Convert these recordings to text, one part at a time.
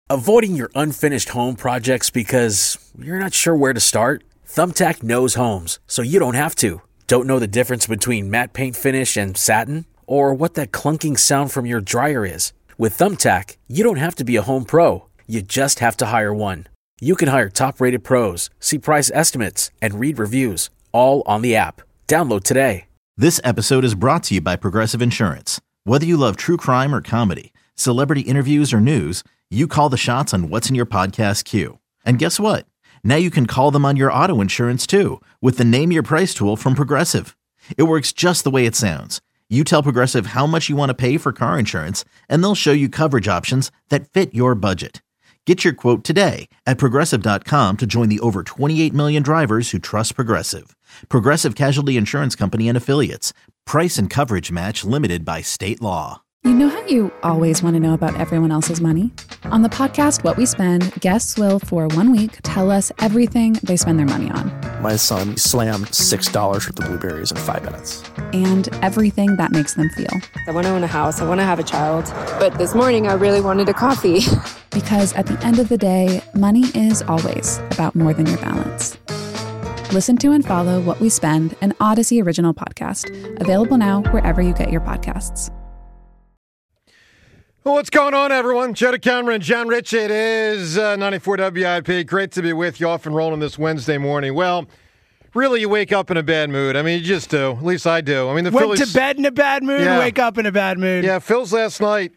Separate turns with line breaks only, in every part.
Avoiding your unfinished home projects because you're not sure where to start? Thumbtack knows homes, so you don't have to. Don't know the difference between matte paint finish and satin? Or what that clunking sound from your dryer is? With Thumbtack, you don't have to be a home pro. You just have to hire one. You can hire top-rated pros, see price estimates, and read reviews, all on the app. Download today.
This episode is brought to you by Progressive Insurance. Whether you love true crime or comedy, celebrity interviews or news, you call the shots on what's in your podcast queue. And guess what? Now you can call them on your auto insurance too with the Name Your Price tool from Progressive. It works just the way it sounds. You tell Progressive how much you want to pay for car insurance, and they'll show you coverage options that fit your budget. Get your quote today at Progressive.com to join the over 28 million drivers who trust Progressive. Progressive Casualty Insurance Company and Affiliates. Price and coverage match limited by state law.
You know how you always want to know about everyone else's money? On the podcast What We Spend, guests will, for 1 week, tell us everything they spend their money on.
My son slammed $6 worth of blueberries in 5 minutes.
And everything that makes them feel.
I want to own a house. I want to have a child. But this morning, I really wanted a coffee.
Because at the end of the day, money is always about more than your balance. Listen to and follow What We Spend, an Odyssey original podcast. Available now wherever you get your podcasts.
Well, what's going on, everyone? Jetta Cameron, John Rich. It is 94 WIP. Great to be with you off and rolling this Wednesday morning. Well, really, you wake up in a bad mood. I mean, you just do. At least I do. I mean, the
Went
Phillies
to bed in a bad mood,
Yeah.
wake up in a bad mood.
Yeah, Phil's last night,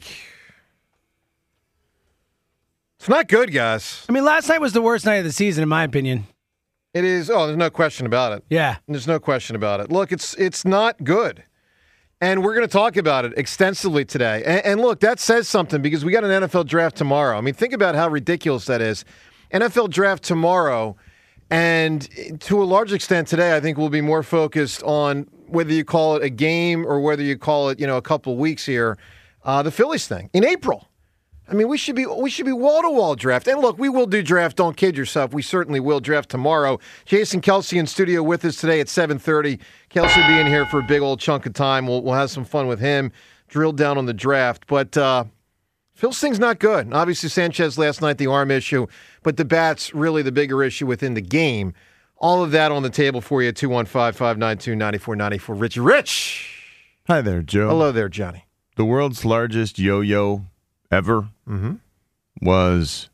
it's not good, guys.
I mean, last night was the worst night of the season, in my opinion.
It is. Oh, there's no question about it.
Yeah.
There's no question about it. Look, it's not good. And we're going to talk about it extensively today. And look, that says something because we got an NFL draft tomorrow. I mean, think about how ridiculous that is. NFL draft tomorrow, and to a large extent today, I think we'll be more focused on whether you call it a game or whether you call it, a couple weeks here, the Phillies thing in April. I mean, we should be wall-to-wall draft. And look, we will do draft. Don't kid yourself. We certainly will draft tomorrow. Jason Kelce in studio with us today at 7:30. Kelce will be in here for a big old chunk of time. We'll have some fun with him, drill down on the draft. But Phil's thing's not good. Obviously, Sanchez last night, the arm issue. But the bat's really the bigger issue within the game. All of that on the table for you at 215-592-9494. Richie Rich.
Hi there, Joe.
Hello there, Johnny.
The world's largest yo-yo ever was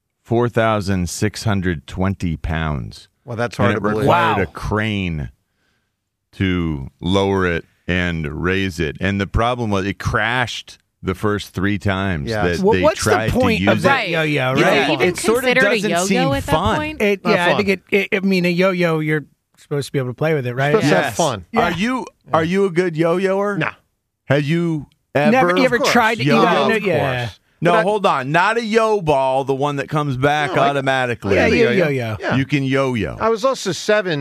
4,620 pounds.
Well, that's hard to
And it
believe.
required a crane to lower it and raise it. And the problem was it crashed the first 3 times that
Well,
they
what's
tried
the point
to use
of that
it.
yo-yo,
Is
right?
it even
It sort of
considered a
doesn't
yo-yo
seem
at that
fun.
point?
I
fun.
think I mean, a yo-yo, you're supposed to be able to play with it, right?
Supposed to have fun.
Yeah.
Are you a good yo-yoer?
No.
Have you ever?
Never, you ever
Of course.
tried to?
Yo-yo,
You gotta know,
of
yeah.
course.
No,
But
hold on. Not a yo ball, the one that comes back
No,
automatically.
Yeah,
yo-yo.
yo-yo.
Yeah.
You can yo-yo.
I was also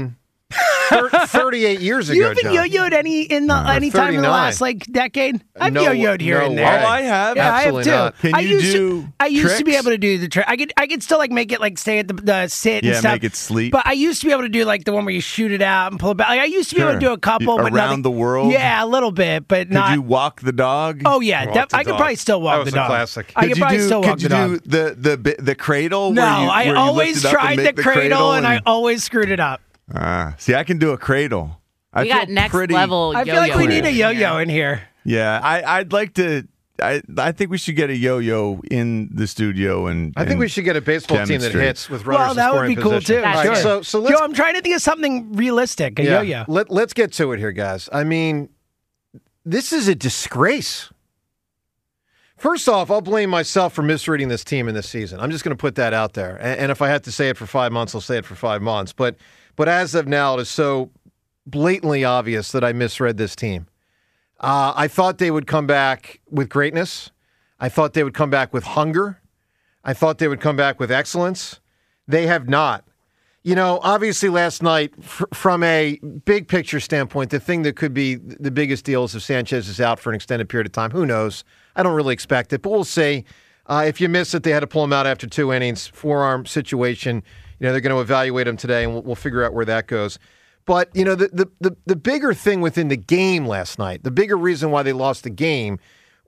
38 years ago,
You haven't
John.
yo-yoed any time in the
39.
last decade? I've
No-
yo-yoed here
no
and
way.
there.
Oh, I have.
Yeah,
Absolutely
I have
not.
too.
Can you do
I used to be
tricks?
able to do the trick. I could still make it stay at the sit and
Yeah,
stuff.
make it sleep.
But I used to be able to do the one where you shoot it out and pull it back. I used to be able to do a couple, but
Around
nothing.
the world?
Yeah, a little bit, but
Could
not.
you walk the dog?
Oh yeah,
Walk the
I could
dog.
probably still walk
That was
the
a
dog.
classic.
I could probably still walk
could
the
you
dog.
do the cradle?
No,
where you,
I
where you
always
lift it up and
tried
make
the cradle, and I
and-
always screwed it up.
See, I can do a cradle. I
We got
feel
next
pretty,
level
I feel like we
yo-yoers
need a
in
yo-yo
here.
in here.
Yeah, I'd like to. I think we should get a yo-yo in the studio, and
I think we should get a baseball team that
demonstrate.
hits with runners
Well,
in
that would
scoring
be cool
position.
too.
That's
All right,
sure.
so let's
Joe, I'm trying to think of something realistic. A yo-yo.
Let's get to it here, guys. I mean, this is a disgrace. First off, I'll blame myself for misreading this team in this season. I'm just going to put that out there. And if I had to say it for 5 months, I'll say it for 5 months. But as of now, it is so blatantly obvious that I misread this team. I thought they would come back with greatness. I thought they would come back with hunger. I thought they would come back with excellence. They have not. Obviously last night, from a big picture standpoint, the thing that could be the biggest deal is if Sanchez is out for an extended period of time. Who knows? I don't really expect it, but we'll see. If you miss it, they had to pull him out after 2 innings, forearm situation. They're going to evaluate him today, and we'll figure out where that goes. But, the bigger thing within the game last night, the bigger reason why they lost the game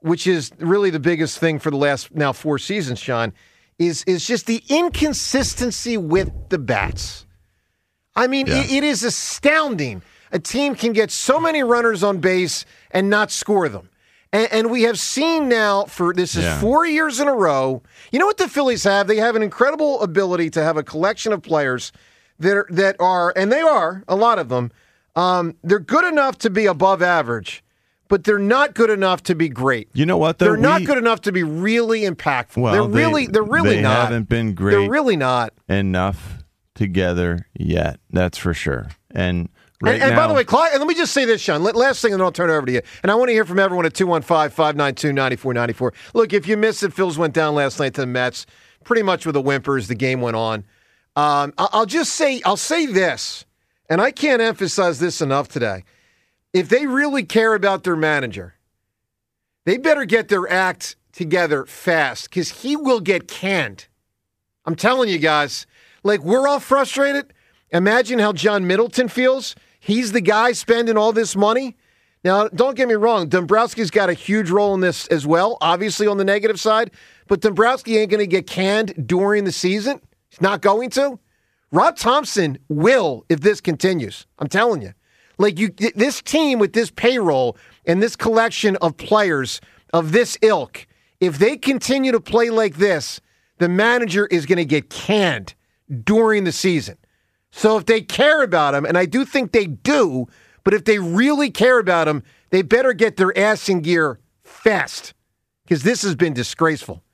which is really the biggest thing for the last now 4 seasons, Sean, is just the inconsistency with the bats. I mean, it is astounding. A team can get so many runners on base and not score them. And we have seen now this is 4 years in a row. You know what the Phillies have? They have an incredible ability to have a collection of players that are, and they are, a lot of them, they're good enough to be above average, but they're not good enough to be great.
You know what?
They're not good enough to be really impactful.
Well,
they're really
they
not.
haven't been great.
They're really not
enough together yet. That's for sure. And
by the way, Clyde, and let me just say this, Sean. Last thing, and then I'll turn it over to you. And I want to hear from everyone at 215-592-9494. Look, if you missed it, Phils went down last night to the Mets, pretty much with a whimper as the game went on. I'll say this, and I can't emphasize this enough today. If they really care about their manager, they better get their act together fast, because he will get canned. I'm telling you guys, like, we're all frustrated. Imagine how John Middleton feels. He's the guy spending all this money. Now, don't get me wrong. Dombrowski's got a huge role in this as well, obviously on the negative side. But Dombrowski ain't going to get canned during the season. He's not going to. Rob Thompson will if this continues. I'm telling you. Like, this team with this payroll and this collection of players of this ilk, if they continue to play like this, the manager is going to get canned during the season. So if they care about him, and I do think they do, but if they really care about him, they better get their ass in gear fast, because this has been disgraceful.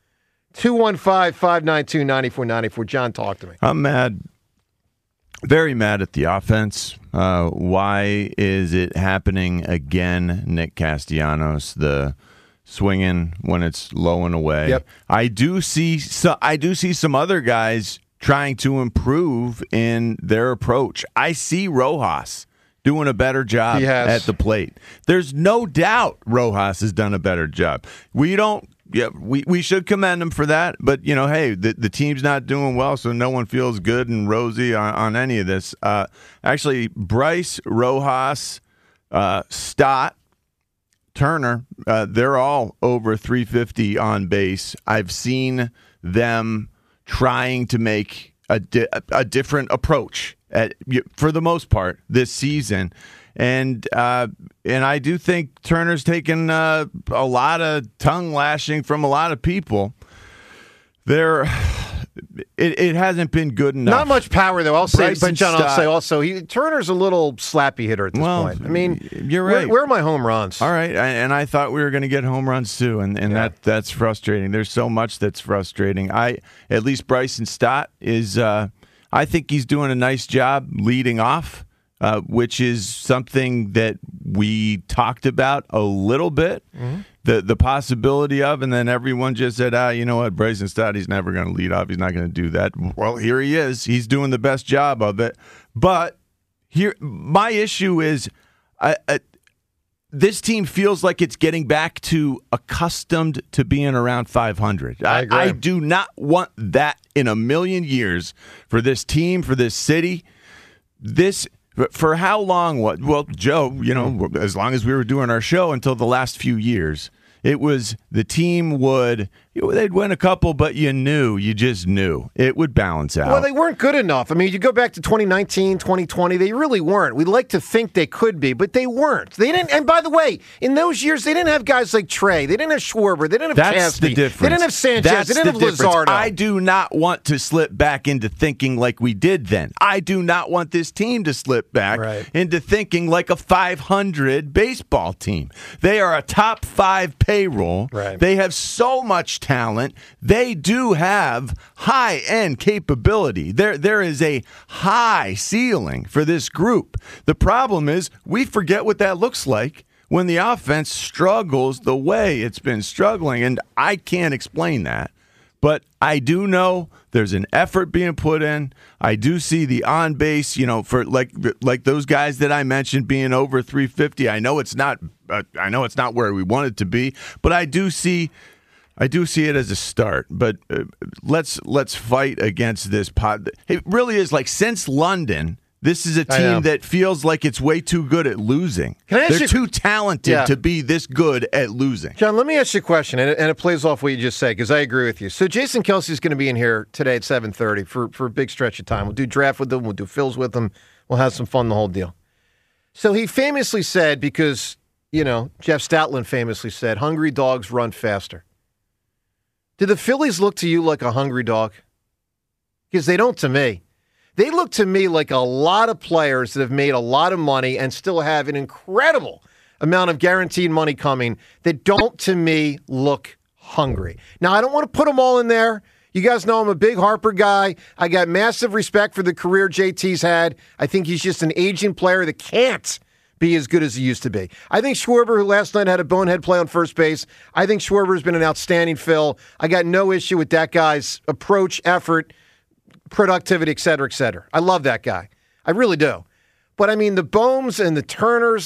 215-592-9494. John, talk to me.
I'm mad. Very mad at the offense. Why is it happening again? Nick Castellanos, the swinging when it's low and away.
Yep.
I do see some other guys trying to improve in their approach. I see Rojas doing a better job at the plate. There's no doubt Rojas has done a better job. We should commend him for that, but hey, the team's not doing well, so no one feels good and rosy on any of this. Actually, Bryce, Rojas, Stott, Turner, they're all over 350 on base. I've seen them trying to make a different approach for the most part this season. And I do think Turner's taken a lot of tongue lashing from a lot of people. It hasn't been good enough.
Not much power, though. I'll say, but John,
Stott,
I'll say also, Turner's a little slappy hitter at this point. I mean,
you're right.
Where are my home runs?
All right, and I thought we were going to get home runs too, and that's frustrating. There's so much that's frustrating. At least Bryson Stott is. I think he's doing a nice job leading off, which is something that we talked about a little bit. Mm-hmm. The possibility of, and then everyone just said, you know what, Bryson Stott, he's never going to lead off. He's not going to do that. Well, here he is. He's doing the best job of it. But here, my issue is this team feels like it's getting back to accustomed to being around 500.
I agree.
I do not want that in a million years for this team, for this city. For how long? Well, Joe, as long as we were doing our show until the last few years, it was the team they'd win a couple, but you just knew it would balance out.
Well, they weren't good enough. I mean, you go back to 2019, 2020, they really weren't. We'd like to think they could be, but they weren't. They didn't. And by the way, in those years, they didn't have guys like Trey. They didn't have Schwarber. They didn't have
That's
Caspi.
the difference.
They didn't have Sanchez. They didn't have Luzardo.
I do not want to slip back into thinking like we did then. I do not want this team to slip back into thinking like a 500 baseball team. They are a top 5 payroll.
Right.
They have so much talent. They do have high-end capability. There is a high ceiling for this group. The problem is we forget what that looks like when the offense struggles the way it's been struggling, and I can't explain that. But I do know there's an effort being put in. I do see the on base, for like those guys that I mentioned being over 350. I know it's not where we want it to be, but I do see it as a start. But let's fight against this pod. It really is like since London, This is a team that feels like it's way too good at losing. They're too talented to be this good at losing.
John, let me ask you a question, and it plays off what you just said, because I agree with you. So Jason Kelsey's going to be in here today at 7:30 for a big stretch of time. We'll do draft with him. We'll do fills with him. We'll have some fun, the whole deal. So he famously said, because, Jeff Stoutland famously said, hungry dogs run faster. Do the Phillies look to you like a hungry dog? Because they don't to me. They look to me like a lot of players that have made a lot of money and still have an incredible amount of guaranteed money coming that don't, to me, look hungry. Now, I don't want to put them all in there. You guys know I'm a big Harper guy. I got massive respect for the career JT's had. I think he's just an aging player that can't be as good as he used to be. I think Schwarber, who last night had a bonehead play on first base, I think Schwarber's been an outstanding fill. I got no issue with that guy's approach, effort, productivity, et cetera, et cetera. I love that guy. I really do. But, I mean, the Bohms and the Turners,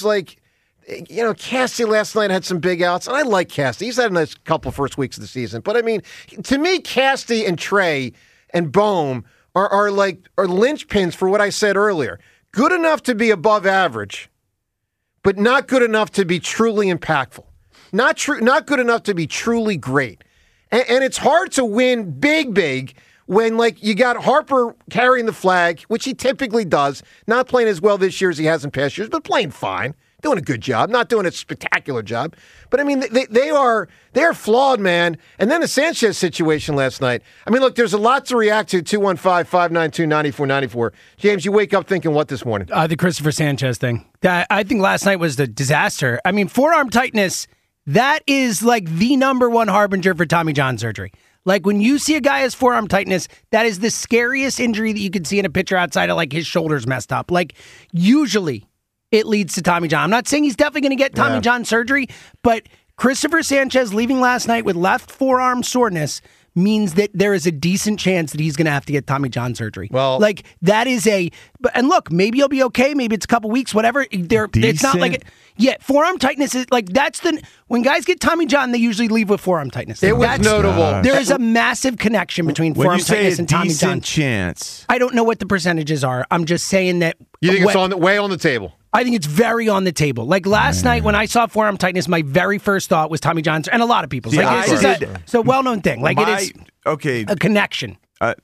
Casty last night had some big outs, and I like Casty. He's had a nice couple first weeks of the season. But, I mean, to me, Casty and Trey and Bohm are linchpins for what I said earlier. Good enough to be above average, but not good enough to be truly impactful. Not good enough to be truly great. And it's hard to win big when, you got Harper carrying the flag, which he typically does, not playing as well this year as he has in past years, but playing fine, doing a good job, not doing a spectacular job. But, I mean, they're flawed, man. And then the Sanchez situation last night. I mean, look, there's a lot to react to, 215-592-9494. James, you wake up thinking what this morning?
The Christopher Sanchez thing. I think last night was the disaster. I mean, forearm tightness, that is the number one harbinger for Tommy John surgery. When you see a guy has forearm tightness, that is the scariest injury that you could see in a pitcher outside of his shoulders messed up. Usually it leads to Tommy John. I'm not saying he's definitely going to get Tommy John surgery, but Christopher Sanchez leaving last night with left forearm soreness means that there is a decent chance that he's going to have to get Tommy John surgery. Well, that is and look, maybe he'll be okay. Maybe it's a couple weeks, whatever. It's not forearm tightness is when guys get Tommy John, they usually leave with forearm tightness.
That's notable.
There is a massive connection between forearm tightness and Tommy John.
Chance.
I don't know what the percentages are. I'm just saying that.
You think it's way on the table?
I think it's very on the table. Last night when I saw forearm tightness, my very first thought was Tommy John, and a lot of people's. It's a well-known thing. It is a connection.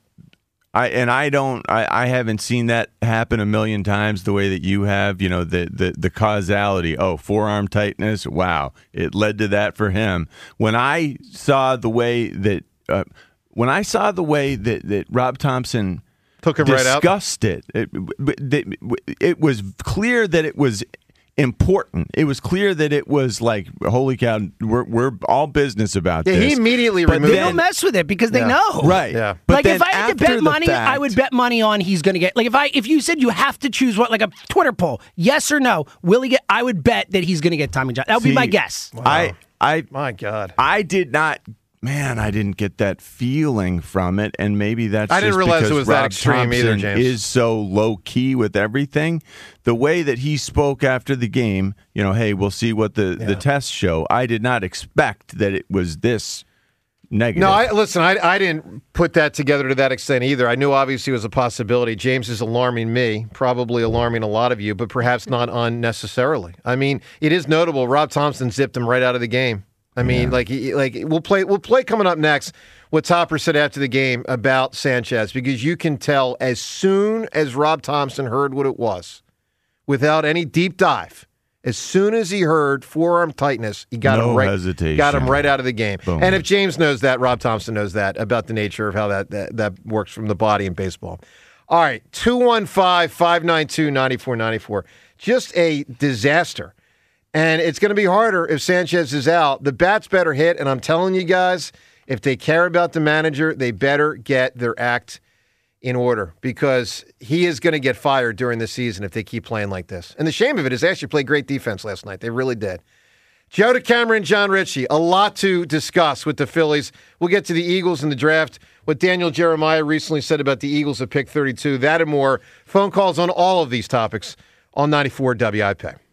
I haven't seen that happen a million times the way that you have. The causality. Oh, forearm tightness. Wow, it led to that for him. When I saw the way that Rob Thompson
took him right out.
Discussed it. It was clear that it was important. It was clear that it was holy cow, we're all business about this.
He immediately removed.
They don't mess with it because they know,
right?
Yeah.
But
if I had to bet money, I would bet money on he's going to get. If you said you have to choose a Twitter poll, yes or no, will he get? I would bet that he's going to get Tommy John. That would be my guess.
Wow. My God,
I did not. Man, I didn't get that feeling from it, and maybe that's
I didn't realize
because
it was
Rob
that extreme
Thompson
either, James.
Is so low key with everything. The way that he spoke after the game, hey, we'll see what the tests show. I did not expect that it was this negative.
No, I didn't put that together to that extent either. I knew obviously it was a possibility. James is alarming me, probably alarming a lot of you, but perhaps not unnecessarily. I mean, it is notable. Rob Thompson zipped him right out of the game. I mean, we'll play coming up next what Topper said after the game about Sanchez, because you can tell as soon as Rob Thompson heard what it was, without any deep dive, as soon as he heard forearm tightness, he got him right out of the game.
Boom.
And if James knows that, Rob Thompson knows that about the nature of how that works from the body in baseball. All right, 215-592-9494. Just a disaster. And it's going to be harder if Sanchez is out. The bats better hit, and I'm telling you guys, if they care about the manager, they better get their act in order, because he is going to get fired during the season if they keep playing like this. And the shame of it is they actually played great defense last night. They really did. Joe DeCamara, John Ritchie, a lot to discuss with the Phillies. We'll get to the Eagles in the draft, what Daniel Jeremiah recently said about the Eagles at pick 32, that and more. Phone calls on all of these topics on 94 WIP.